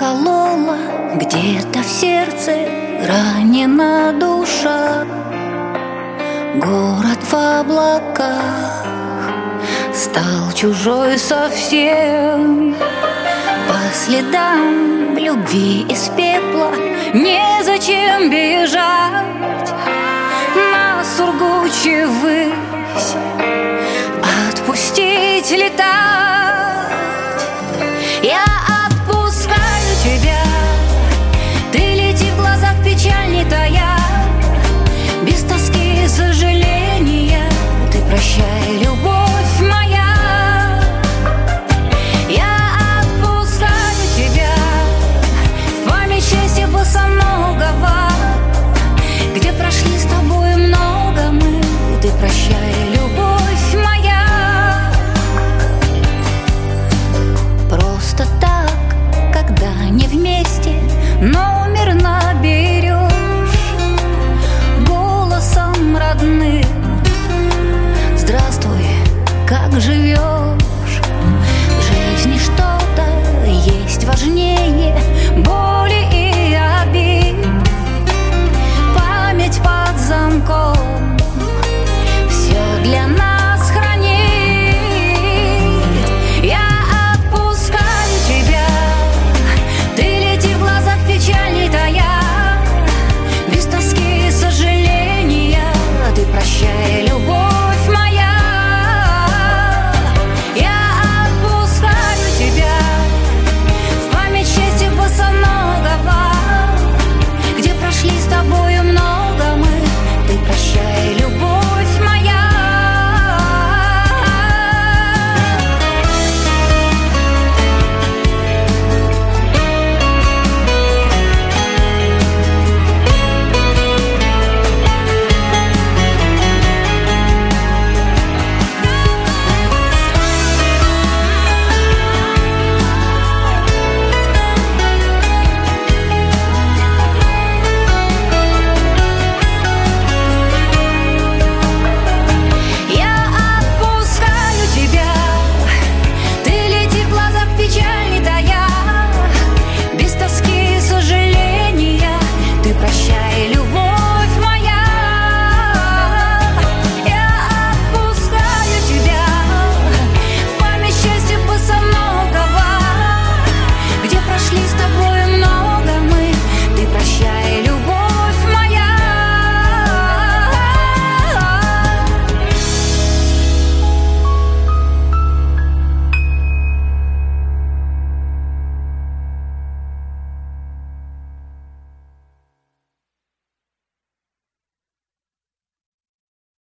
заколола, где-то в сердце ранена душа. Город в облаках стал чужой совсем. По следам любви из пепла незачем бежать на сургуче ввысь, отпустить летать. Я отпускаю тебя, ты лети, в глазах печаль не тая, без тоски и сожаления. Ты прощай, любовь моя. Я отпускаю тебя, в память счастья босоногого, где прошли с тобой много мы. Ты прощай, любовь моя. Просто так, когда не вместе, номер наберешь голосом родным. Здравствуй, как живешь?